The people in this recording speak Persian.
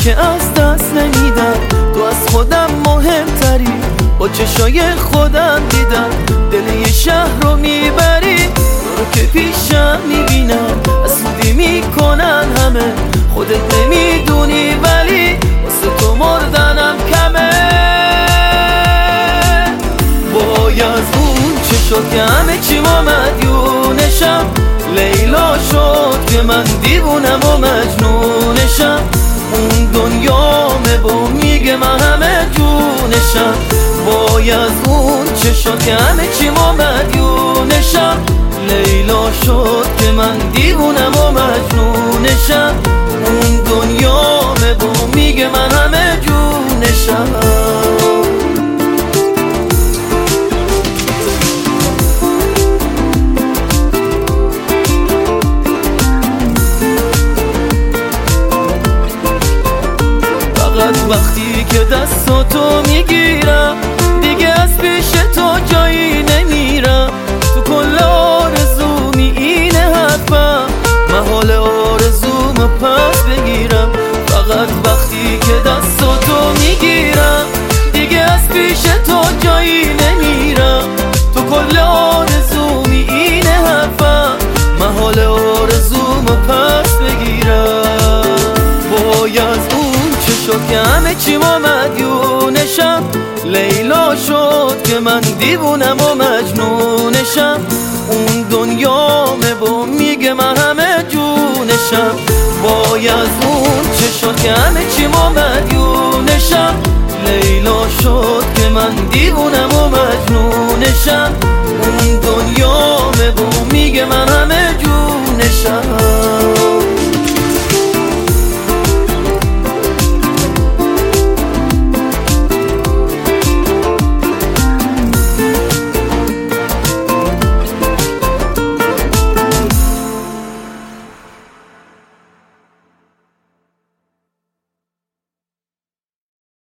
که از دست نمیدم. تو از خودم مهمتری، با چشای خودم دیدم. دل یه شهر رو میبری، تو رو که پیشم میبینم. حسودی میکنن همه، خودت نمیدونی ولی واسه تو مردنم کمه. وای از اون چه شد که همه چی ما مدیونشم. لیلا شد که من دیوونم و مجنونشم. اون دنیامه و میگه من همه جونشم. وای از اون چه شد که همه چی ما مدیونشم. لیلا شد که من دیوونم و مجنونشم. اون دنیامه و میگه من همه جونشم. وقتی که دستاتو میگیرم دیگه از پیش تو جایی نمیرم. تو کل آرزومی اینه حرفم، محال آرزومو پس بگیرم. فقط وقتی که دستاتو میگیرم دیگه از پیش تو جایی نمیرم. تو کل آرزومی اینه حرفم، محال آرزومو پس بگیرم. وای از شد که همه چی ما مدیونشم. لیلا شد که من دیوونم و مجنونشم. اون دنیامه و میگه من همه جونشم. وای از اون چه شد که همه چی ما مدیونشم. لیلا شد که من دیوونم و مجنونشم. اون دنیامه و میگه من همه جونشم.